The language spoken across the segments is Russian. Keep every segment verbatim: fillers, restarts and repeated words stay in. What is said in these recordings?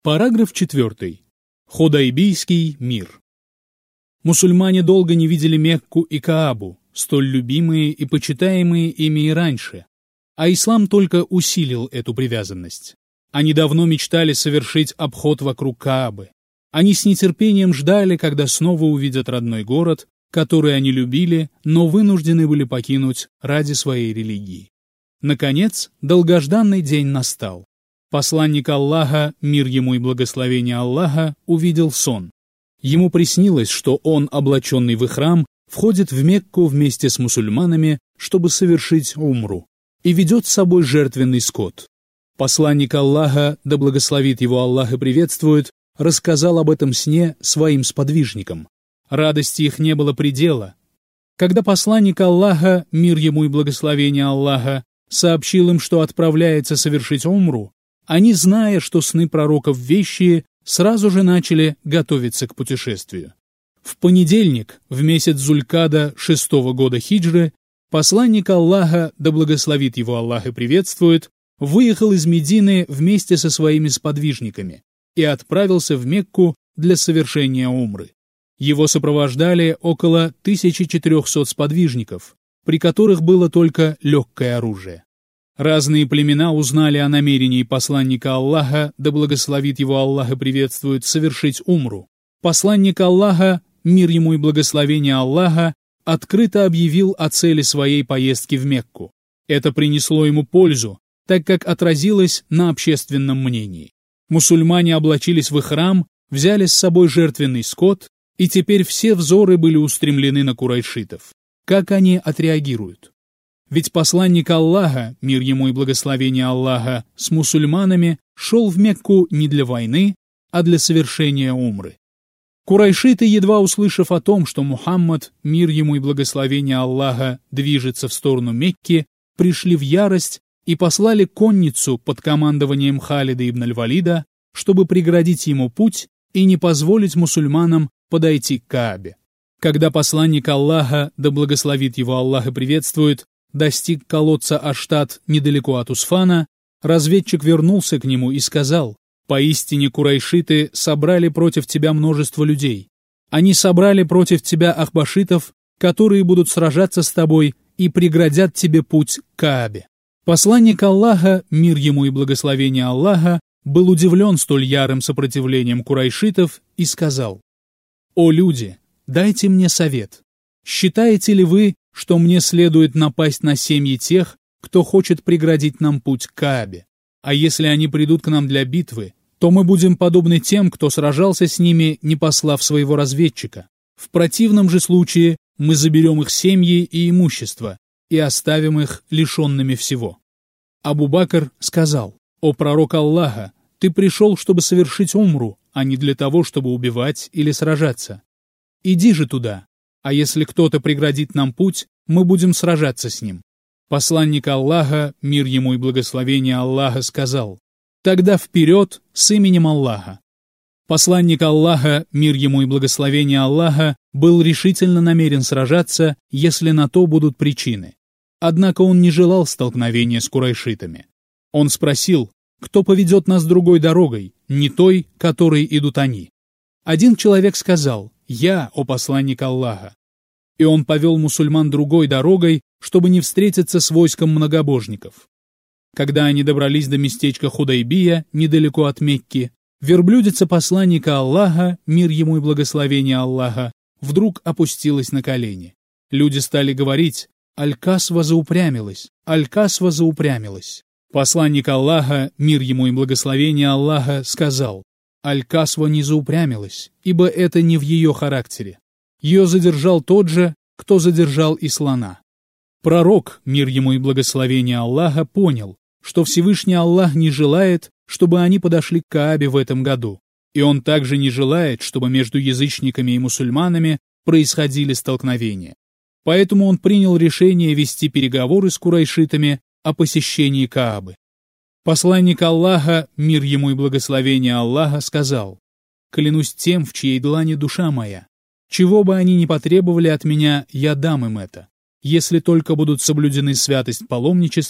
Параграф четвертый. Худайбийский мир. Мусульмане долго не видели Мекку и Каабу, столь любимые и почитаемые ими и раньше, а ислам только усилил эту привязанность. Они давно мечтали совершить обход вокруг Каабы. Они с нетерпением ждали, когда снова увидят родной город, который они любили, но вынуждены были покинуть ради своей религии. Наконец, долгожданный день настал. Посланник Аллаха, мир ему и благословение Аллаха, увидел сон. Ему приснилось, что он, облаченный в ихрам, входит в Мекку вместе с мусульманами, чтобы совершить умру, и ведет с собой жертвенный скот. Посланник Аллаха, да благословит его Аллах и приветствует, рассказал об этом сне своим сподвижникам. Радости их не было предела. Когда посланник Аллаха, мир ему и благословение Аллаха, сообщил им, что отправляется совершить умру, они, зная, что сны пророков вещие, сразу же начали готовиться к путешествию. В понедельник, в месяц Зулькада шестого года хиджры, посланник Аллаха, да благословит его Аллах и приветствует, выехал из Медины вместе со своими сподвижниками и отправился в Мекку для совершения умры. Его сопровождали около тысячи четырехсот сподвижников, при которых было только легкое оружие. Разные племена узнали о намерении посланника Аллаха, да благословит его Аллах и приветствует, совершить умру. Посланник Аллаха, мир ему и благословение Аллаха, открыто объявил о цели своей поездки в Мекку. Это принесло ему пользу, так как отразилось на общественном мнении. Мусульмане облачились в ихрам, взяли с собой жертвенный скот, и теперь все взоры были устремлены на курайшитов. Как они отреагируют? Ведь посланник Аллаха, мир ему и благословение Аллаха, с мусульманами шел в Мекку не для войны, а для совершения умры. Курайшиты, едва услышав о том, что Мухаммад, мир ему и благословение Аллаха, движется в сторону Мекки, пришли в ярость и послали конницу под командованием Халида ибн аль-Валида, чтобы преградить ему путь и не позволить мусульманам подойти к Каабе. Когда посланник Аллаха, да благословит его Аллах и приветствует, достиг колодца Аштат недалеко от Усфана, разведчик вернулся к нему и сказал: «Поистине курайшиты собрали против тебя множество людей. Они собрали против тебя ахбашитов, которые будут сражаться с тобой и преградят тебе путь к Каабе». Посланник Аллаха, мир ему и благословение Аллаха, был удивлен столь ярым сопротивлением курайшитов и сказал: «О люди, дайте мне совет. Считаете ли вы, что мне следует напасть на семьи тех, кто хочет преградить нам путь к Каабе? А если они придут к нам для битвы, то мы будем подобны тем, кто сражался с ними, не послав своего разведчика. В противном же случае мы заберем их семьи и имущество и оставим их лишенными всего». Абу Бакр сказал: «О пророк Аллаха, ты пришел, чтобы совершить умру, а не для того, чтобы убивать или сражаться. Иди же туда, а если кто-то преградит нам путь, мы будем сражаться с ним». Посланник Аллаха, мир ему и благословение Аллаха, сказал: «Тогда вперед с именем Аллаха». Посланник Аллаха, мир ему и благословение Аллаха, был решительно намерен сражаться, если на то будут причины. Однако он не желал столкновения с курайшитами. Он спросил: «Кто поведет нас другой дорогой, не той, которой идут они?» Один человек сказал: «Я, о посланник Аллаха». И он повел мусульман другой дорогой, чтобы не встретиться с войском многобожников. Когда они добрались до местечка Худайбия, недалеко от Мекки, верблюдица посланника Аллаха, мир ему и благословение Аллаха, вдруг опустилась на колени. Люди стали говорить: «Аль-Касва заупрямилась, Аль-Касва заупрямилась». Посланник Аллаха, мир ему и благословение Аллаха, сказал: «Аль-Касва не заупрямилась, ибо это не в ее характере. Ее задержал тот же, кто задержал и слона». Пророк, мир ему и благословение Аллаха, понял, что Всевышний Аллах не желает, чтобы они подошли к Каабе в этом году, и он также не желает, чтобы между язычниками и мусульманами происходили столкновения. Поэтому он принял решение вести переговоры с курайшитами о посещении Каабы. Посланник Аллаха, мир ему и благословение Аллаха, сказал: «Клянусь тем, в чьей длани душа моя. Чего бы они ни потребовали от меня, я дам им это, если только будут соблюдены святость паломничества,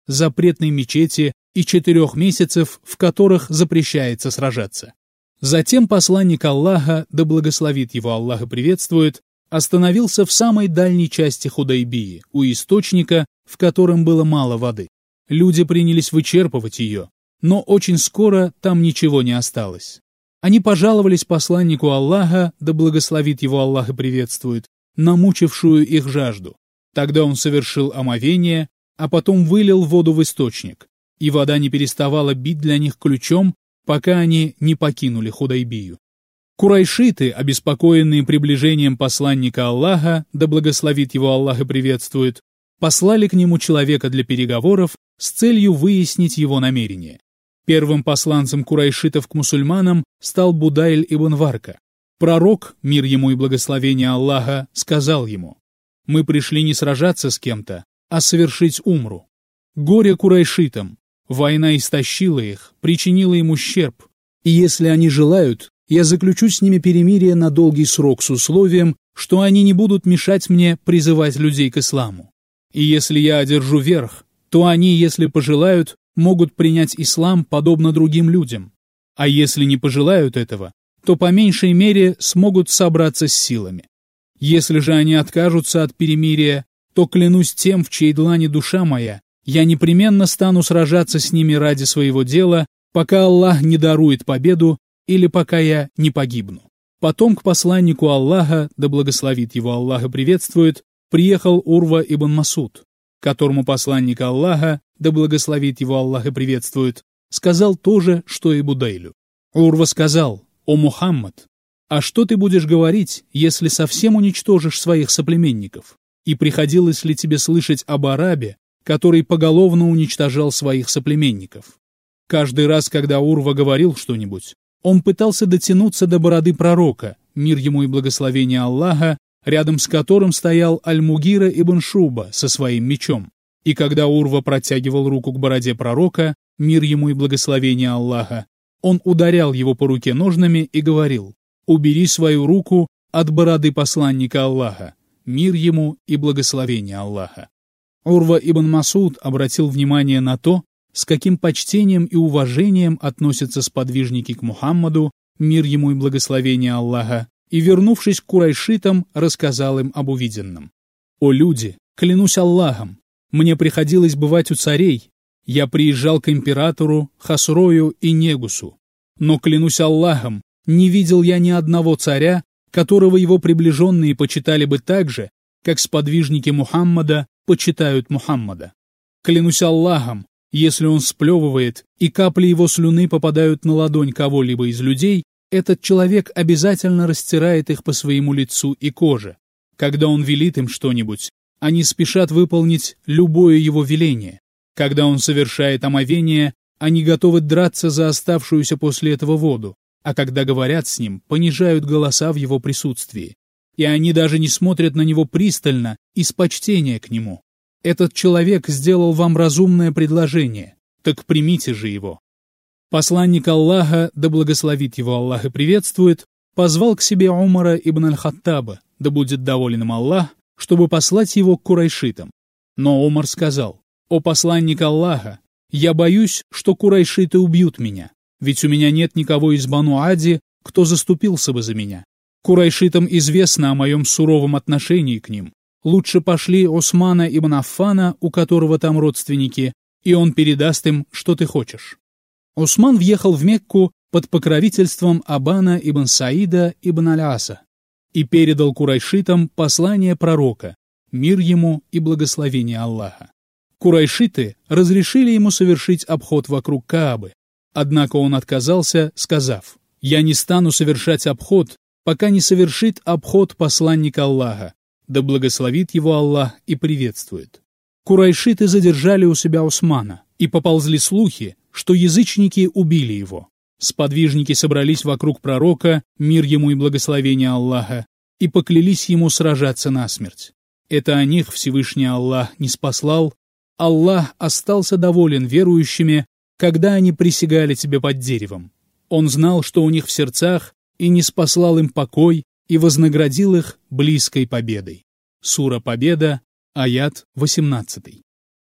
запретной мечети и четырех месяцев, в которых запрещается сражаться. Затем посланник Аллаха, да благословит его Аллах и приветствует, остановился в самой дальней части Худайбии, у источника, в котором было мало воды. Люди принялись вычерпывать ее, но очень скоро там ничего не осталось. Они пожаловались посланнику Аллаха, да благословит его Аллах и приветствует, на мучившую их жажду. Тогда он совершил омовение, а потом вылил воду в источник, и вода не переставала бить для них ключом, пока они не покинули Худайбию. Курайшиты, обеспокоенные приближением посланника Аллаха, да благословит его Аллах и приветствует, послали к нему человека для переговоров с целью выяснить его намерения. Первым посланцем курайшитов к мусульманам стал Будайль ибн Варка. Пророк, мир ему и благословение Аллаха, сказал ему: «Мы пришли не сражаться с кем-то, а совершить умру. Горе курайшитам, война истощила их, причинила им ущерб, и если они желают, я заключу с ними перемирие на долгий срок с условием, что они не будут мешать мне призывать людей к исламу. И если я одержу верх, то они, если пожелают, могут принять ислам подобно другим людям. А если не пожелают этого, то по меньшей мере смогут собраться с силами. Если же они откажутся от перемирия, то клянусь тем, в чьей длани душа моя, я непременно стану сражаться с ними ради своего дела, пока Аллах не дарует победу или пока я не погибну». Потом к посланнику Аллаха, да благословит его Аллах и приветствует, приехал Урва ибн Масуд, которому посланник Аллаха, да благословит его Аллах и приветствует, сказал то же, что и Будайлю. Урва сказал: «О Мухаммад, а что ты будешь говорить, если совсем уничтожишь своих соплеменников? И приходилось ли тебе слышать об арабе, который поголовно уничтожал своих соплеменников?» Каждый раз, когда Урва говорил что-нибудь, он пытался дотянуться до бороды пророка, мир ему и благословение Аллаха, рядом с которым стоял Аль-Мугира ибн Шуба со своим мечом. И когда Урва протягивал руку к бороде пророка, мир ему и благословение Аллаха, он ударял его по руке ножнами и говорил: «Убери свою руку от бороды посланника Аллаха, мир ему и благословение Аллаха». Урва ибн Масуд обратил внимание на то, с каким почтением и уважением относятся сподвижники к Мухаммаду, мир ему и благословение Аллаха, и, вернувшись к курайшитам, рассказал им об увиденном. «О люди, клянусь Аллахом, мне приходилось бывать у царей, я приезжал к императору, Хасрою и Негусу, но, клянусь Аллахом, не видел я ни одного царя, которого его приближенные почитали бы так же, как сподвижники Мухаммада почитают Мухаммада. Клянусь Аллахом, если он сплевывает, и капли его слюны попадают на ладонь кого-либо из людей, этот человек обязательно растирает их по своему лицу и коже. Когда он велит им что-нибудь, они спешат выполнить любое его веление. Когда он совершает омовение, они готовы драться за оставшуюся после этого воду, а когда говорят с ним, понижают голоса в его присутствии. И они даже не смотрят на него пристально из почтения к нему. Этот человек сделал вам разумное предложение, так примите же его». Посланник Аллаха, да благословит его Аллах и приветствует, позвал к себе Умара ибн аль-Хаттаба, да будет доволен им Аллах, чтобы послать его к курайшитам. Но Умар сказал: «О посланник Аллаха, я боюсь, что курайшиты убьют меня, ведь у меня нет никого из Бану Ади, кто заступился бы за меня. Курайшитам известно о моем суровом отношении к ним. Лучше пошли Османа ибн Аффана, у которого там родственники, и он передаст им, что ты хочешь». Усман въехал в Мекку под покровительством Абана ибн Саида ибн Аль-Аса и передал курайшитам послание пророка, мир ему и благословение Аллаха. Курайшиты разрешили ему совершить обход вокруг Каабы, однако он отказался, сказав: «Я не стану совершать обход, пока не совершит обход посланник Аллаха, да благословит его Аллах и приветствует». Курайшиты задержали у себя Усмана, и поползли слухи, что язычники убили его. Сподвижники собрались вокруг пророка, мир ему и благословение Аллаха, и поклялись ему сражаться насмерть. Это о них Всевышний Аллах не спаслал. Аллах остался доволен верующими, когда они присягали тебе под деревом. Он знал, что у них в сердцах, и не спаслал им покой, и вознаградил их близкой победой. Сура Победа, аят восемнадцатый.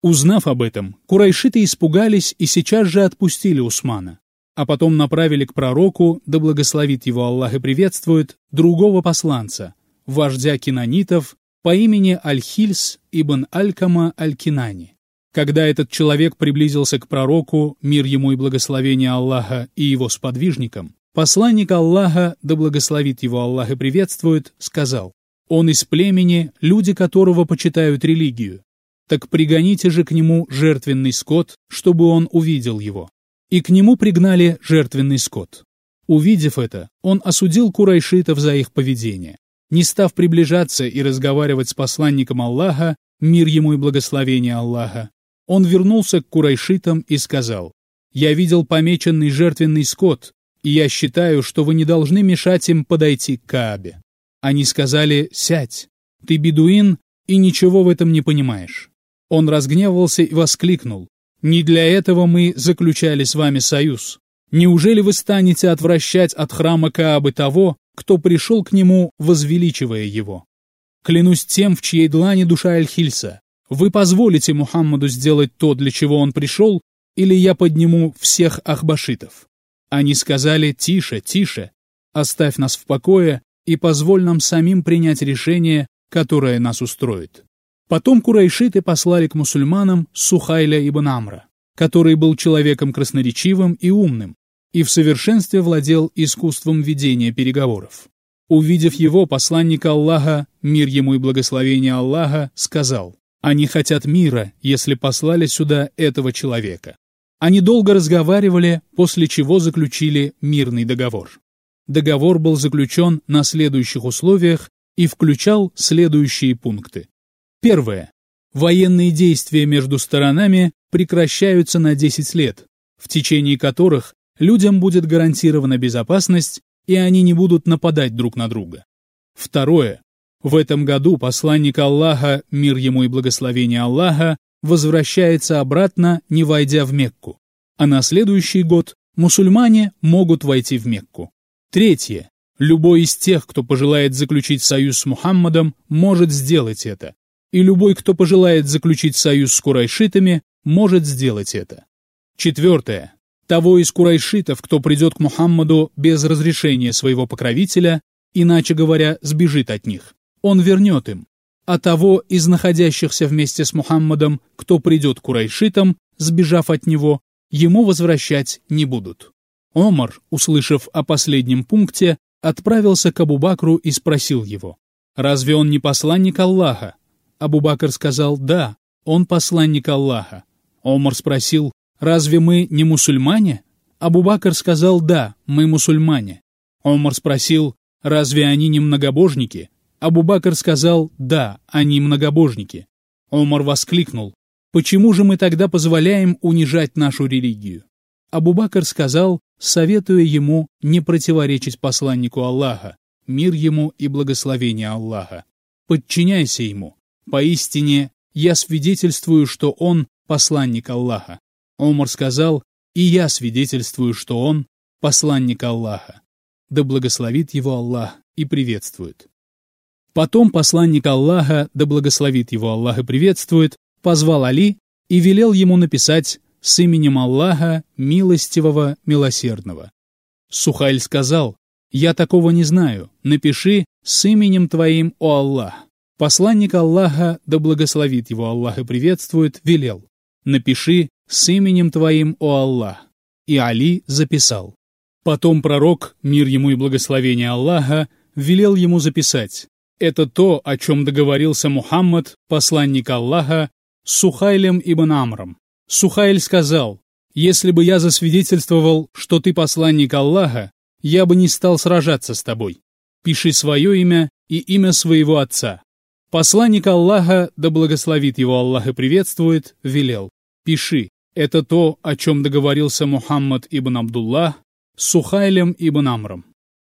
Узнав об этом, курайшиты испугались и сейчас же отпустили Усмана, а потом направили к пророку, да благословит его Аллах и приветствует, другого посланца, вождя кинанитов по имени Аль-Хильс ибн Аль-Кама Аль-Кинани. Когда этот человек приблизился к пророку, мир ему и благословение Аллаха, и его сподвижникам, посланник Аллаха, да благословит его Аллах и приветствует, сказал: «Он из племени, люди которого почитают религию. Так пригоните же к нему жертвенный скот, чтобы он увидел его». И к нему пригнали жертвенный скот. Увидев это, он осудил курайшитов за их поведение. Не став приближаться и разговаривать с посланником Аллаха, мир ему и благословение Аллаха, он вернулся к курайшитам и сказал: «Я видел помеченный жертвенный скот, и я считаю, что вы не должны мешать им подойти к Каабе». Они сказали: «Сядь, ты бедуин и ничего в этом не понимаешь». Он разгневался и воскликнул: «Не для этого мы заключали с вами союз. Неужели вы станете отвращать от храма Каабы того, кто пришел к нему, возвеличивая его? Клянусь тем, в чьей длани душа Аль-Хильса, вы позволите Мухаммаду сделать то, для чего он пришел, или я подниму всех ахбашитов?» Они сказали: «Тише, тише, оставь нас в покое и позволь нам самим принять решение, которое нас устроит». Потом курайшиты послали к мусульманам Сухайля ибн Амра, который был человеком красноречивым и умным, и в совершенстве владел искусством ведения переговоров. Увидев его, посланник Аллаха, мир ему и благословение Аллаха, сказал: «Они хотят мира, если послали сюда этого человека». Они долго разговаривали, после чего заключили мирный договор. Договор был заключен на следующих условиях и включал следующие пункты. Первое. Военные действия между сторонами прекращаются на десять лет, в течение которых людям будет гарантирована безопасность, и они не будут нападать друг на друга. Второе. В этом году посланник Аллаха, мир ему и благословение Аллаха, возвращается обратно, не войдя в Мекку, а на следующий год мусульмане могут войти в Мекку. Третье. Любой из тех, кто пожелает заключить союз с Мухаммадом, может сделать это. И любой, кто пожелает заключить союз с курайшитами, может сделать это. Четвертое. Того из курайшитов, кто придет к Мухаммаду без разрешения своего покровителя, иначе говоря, сбежит от них, он вернет им. А того из находящихся вместе с Мухаммадом, кто придет к курайшитам, сбежав от него, ему возвращать не будут. Омар, услышав о последнем пункте, отправился к Абу-Бакру и спросил его: «Разве он не посланник Аллаха?» Абу-Бакр сказал: «Да, он посланник Аллаха». Омар спросил: «Разве мы не мусульмане?» Абу-Бакр сказал: «Да, мы мусульмане». Омар спросил: «Разве они не многобожники?» Абу-Бакр сказал: «Да, они многобожники». Омар воскликнул: «Почему же мы тогда позволяем унижать нашу религию?» Абу-Бакр сказал, советуя ему не противоречить посланнику Аллаха, мир ему и благословение Аллаха: «Подчиняйся ему. Поистине, я свидетельствую, что он посланник Аллаха». Омар сказал: «И я свидетельствую, что он посланник Аллаха. Да благословит его Аллах и приветствует». Потом посланник Аллаха, да благословит его Аллах и приветствует, позвал Али и велел ему написать «С именем Аллаха, милостивого, милосердного». Сухайль сказал: «Я такого не знаю, напиши «С именем твоим, о Аллах». Посланник Аллаха, да благословит его Аллах и приветствует, велел: «Напиши «С именем твоим, о Аллах». И Али записал. Потом пророк, мир ему и благословение Аллаха, велел ему записать: «Это то, о чем договорился Мухаммад, посланник Аллаха, с Сухайлем ибн Амром». Сухайль сказал: «Если бы я засвидетельствовал, что ты посланник Аллаха, я бы не стал сражаться с тобой. Пиши свое имя и имя своего отца». Посланник Аллаха, да благословит его Аллах и приветствует, велел: «Пиши, это то, о чем договорился Мухаммад ибн Абдуллах с Сухайлем ибн Амром».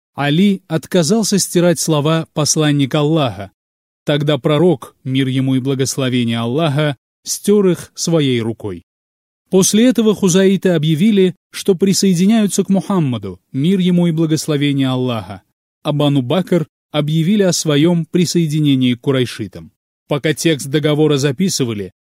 Али отказался стирать слова «посланник Аллаха». Тогда пророк, мир ему и благословение Аллаха, стер их своей рукой. После этого хузаиты объявили, что присоединяются к Мухаммаду, мир ему и благословение Аллаха, а Бану Бакр объявили о своем присоединении к курайшитам. Пока текст договора записывали,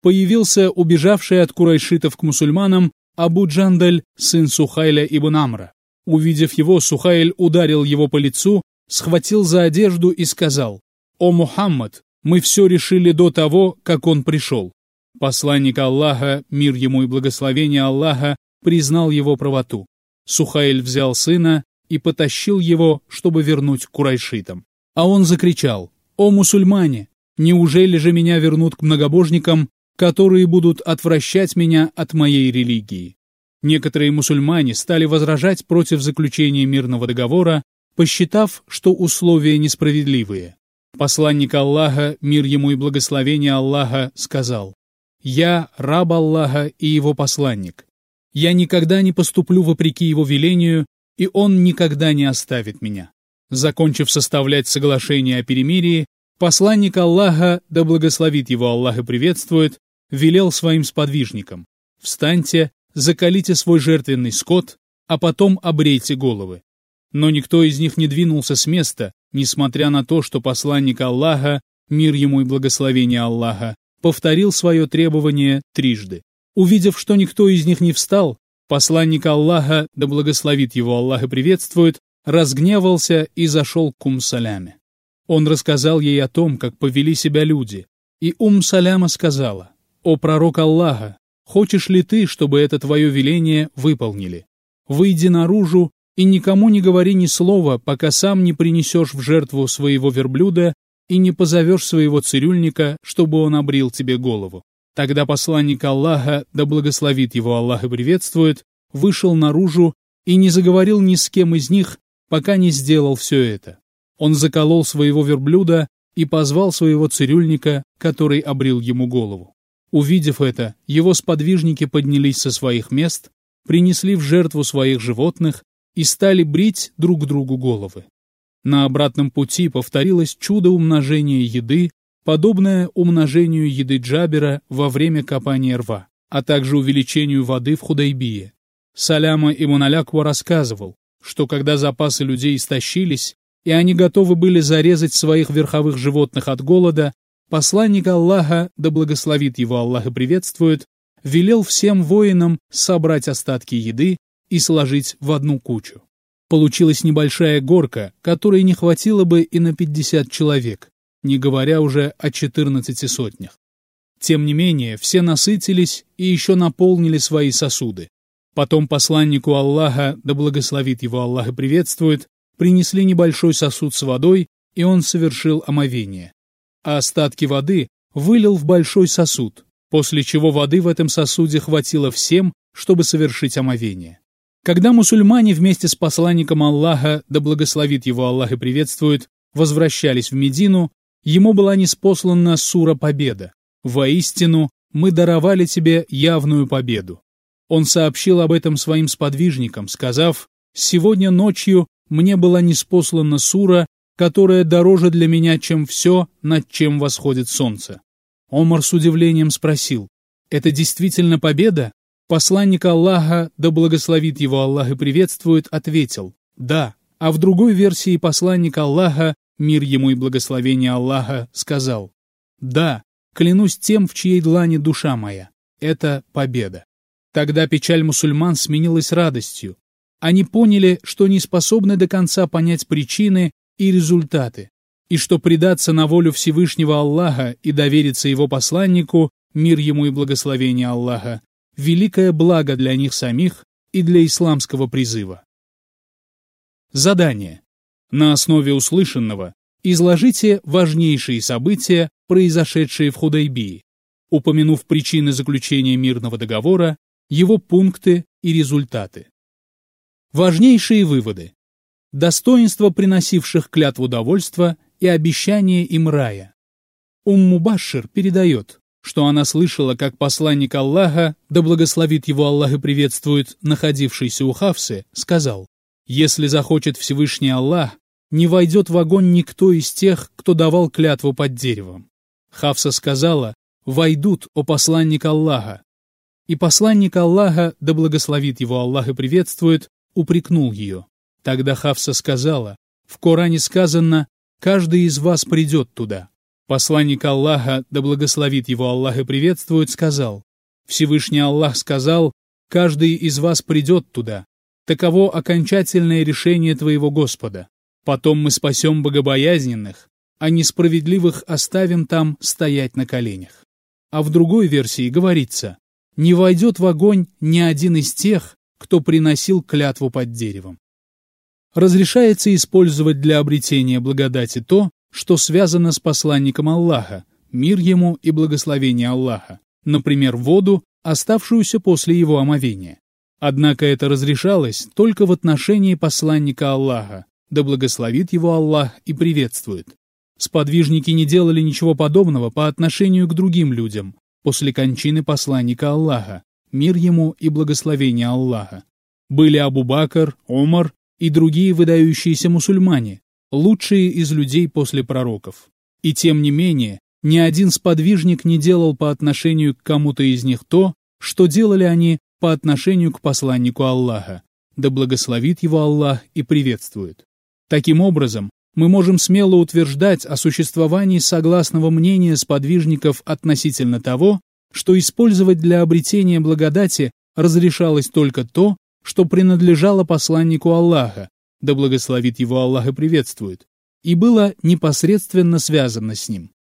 появился убежавший от курайшитов к мусульманам Абу Джандаль, сын Сухайля ибн Амра. Увидев его, Сухайль ударил его по лицу, схватил за одежду и сказал: «О Мухаммад, мы все решили до того, как он пришел». Посланник Аллаха, мир ему и благословение Аллаха, признал его правоту. Сухайль взял сына и потащил его, чтобы вернуть к курайшитам. А он закричал: «О мусульмане, неужели же меня вернут к многобожникам, которые будут отвращать меня от моей религии?» Некоторые мусульмане стали возражать против заключения мирного договора, посчитав, что условия несправедливые. Посланник Аллаха, мир ему и благословение Аллаха, сказал: «Я раб Аллаха и его посланник. Я никогда не поступлю вопреки его велению, и он никогда не оставит меня». Закончив составлять соглашение о перемирии, посланник Аллаха, да благословит его Аллах и приветствует, велел своим сподвижникам: «Встаньте, заколите свой жертвенный скот, а потом обрейте головы». Но никто из них не двинулся с места, несмотря на то, что посланник Аллаха, мир ему и благословение Аллаха, повторил свое требование трижды. Увидев, что никто из них не встал, посланник Аллаха, да благословит его Аллах и приветствует, разгневался и зашел к Ум-Саляме. Он рассказал ей о том, как повели себя люди, и Ум-Саляма сказала: «О пророк Аллаха, хочешь ли ты, чтобы это твое веление выполнили? Выйди наружу и никому не говори ни слова, пока сам не принесешь в жертву своего верблюда и не позовешь своего цирюльника, чтобы он обрил тебе голову». Тогда посланник Аллаха, да благословит его Аллах и приветствует, вышел наружу и не заговорил ни с кем из них, пока не сделал все это. Он заколол своего верблюда и позвал своего цирюльника, который обрил ему голову. Увидев это, его сподвижники поднялись со своих мест, принесли в жертву своих животных и стали брить друг другу головы. На обратном пути повторилось чудо умножения еды, подобное умножению еды Джабера во время копания рва, а также увеличению воды в Худайбие. Саляма ибн Аляква рассказывал, что когда запасы людей истощились, и они готовы были зарезать своих верховых животных от голода, посланник Аллаха, да благословит его Аллах и приветствует, велел всем воинам собрать остатки еды и сложить в одну кучу. Получилась небольшая горка, которой не хватило бы и на пятьдесят человек, не говоря уже о четырнадцати сотнях. Тем не менее, все насытились и еще наполнили свои сосуды. Потом посланнику Аллаха, да благословит его Аллах и приветствует, принесли небольшой сосуд с водой, и он совершил омовение. А остатки воды вылил в большой сосуд, после чего воды в этом сосуде хватило всем, чтобы совершить омовение. Когда мусульмане вместе с посланником Аллаха, да благословит его Аллах и приветствует, возвращались в Медину, ему была ниспослана сура «Победа». «Воистину, мы даровали тебе явную победу». Он сообщил об этом своим сподвижникам, сказав: «Сегодня ночью мне была ниспослана сура, которая дороже для меня, чем все, над чем восходит солнце». Омар с удивлением спросил: «Это действительно победа?» Посланник Аллаха, да благословит его Аллах и приветствует, ответил: «Да». А в другой версии посланник Аллаха, мир ему и благословение Аллаха, сказал: «Да, клянусь тем, в чьей длани душа моя. Это победа». Тогда печаль мусульман сменилась радостью. Они поняли, что не способны до конца понять причины и результаты, и что предаться на волю Всевышнего Аллаха и довериться его посланнику, мир ему и благословение Аллаха, великое благо для них самих и для исламского призыва. Задание. На основе услышанного изложите важнейшие события, произошедшие в Худайбии, упомянув причины заключения мирного договора, его пункты и результаты. Важнейшие выводы. Достоинства приносивших клятву довольства и обещание им рая. Ум-Мубашшир передает, что она слышала, как посланник Аллаха, да благословит его Аллах и приветствует, находившийся у Хафсы, сказал: «Если захочет Всевышний Аллах, не войдет в огонь никто из тех, кто давал клятву под деревом». Хафса сказала: «Войдут, о посланник Аллаха». И посланник Аллаха, да благословит его Аллах и приветствует, упрекнул ее. Тогда Хафса сказала: «В Коране сказано: каждый из вас придет туда». Посланник Аллаха, да благословит его Аллах и приветствует, сказал: «Всевышний Аллах сказал: каждый из вас придет туда. Таково окончательное решение твоего Господа. Потом мы спасем богобоязненных, а несправедливых оставим там стоять на коленях». А в другой версии говорится: «Не войдет в огонь ни один из тех, кто приносил клятву под деревом». Разрешается использовать для обретения благодати то, что связано с посланником Аллаха, мир ему и благословение Аллаха, например, воду, оставшуюся после его омовения. Однако это разрешалось только в отношении посланника Аллаха, да благословит его Аллах и приветствует. Сподвижники не делали ничего подобного по отношению к другим людям после кончины посланника Аллаха, мир ему и благословение Аллаха. Были Абу Бакр, Омар и другие выдающиеся мусульмане, лучшие из людей после пророков. И тем не менее, ни один сподвижник не делал по отношению к кому-то из них то, что делали они по отношению к посланнику Аллаха, да благословит его Аллах и приветствует. Таким образом, мы можем смело утверждать о существовании согласного мнения сподвижников относительно того, что использовать для обретения благодати разрешалось только то, что принадлежало посланнику Аллаха, да благословит его Аллах и приветствует, и было непосредственно связано с ним.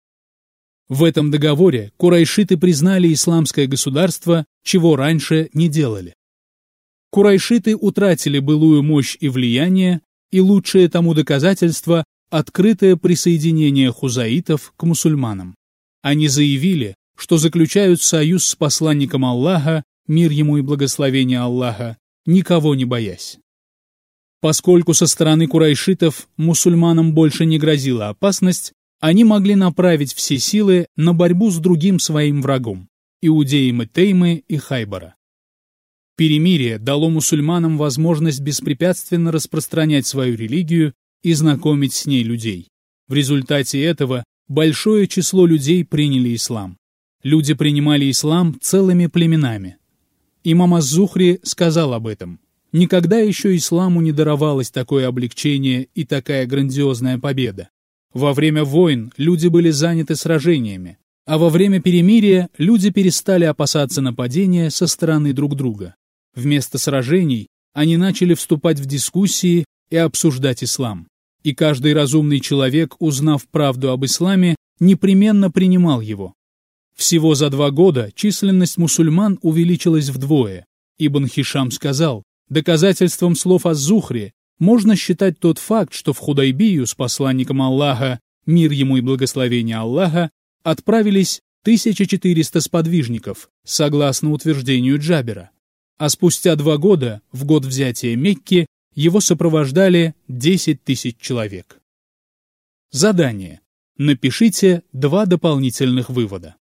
В этом договоре курайшиты признали исламское государство, чего раньше не делали. Курайшиты утратили былую мощь и влияние, и лучшее тому доказательство – открытое присоединение хузаитов к мусульманам. Они заявили, что заключают союз с посланником Аллаха, мир ему и благословение Аллаха, никого не боясь. Поскольку со стороны курайшитов мусульманам больше не грозила опасность, они могли направить все силы на борьбу с другим своим врагом – иудеями Теймы и Хайбара. Перемирие дало мусульманам возможность беспрепятственно распространять свою религию и знакомить с ней людей. В результате этого большое число людей приняли ислам. Люди принимали ислам целыми племенами. Имам ас-Зухри сказал об этом: «Никогда еще исламу не даровалось такое облегчение и такая грандиозная победа. Во время войн люди были заняты сражениями, а во время перемирия люди перестали опасаться нападения со стороны друг друга. Вместо сражений они начали вступать в дискуссии и обсуждать ислам. И каждый разумный человек, узнав правду об исламе, непременно принимал его. Всего за два года численность мусульман увеличилась вдвое. Ибн Хишам сказал: доказательством слов ас-Зухри можно считать тот факт, что в Худайбию с посланником Аллаха, мир ему и благословение Аллаха, отправились тысяча четыреста сподвижников, согласно утверждению Джабера. А спустя два года, в год взятия Мекки, его сопровождали десять тысяч человек. Задание. Напишите два дополнительных вывода.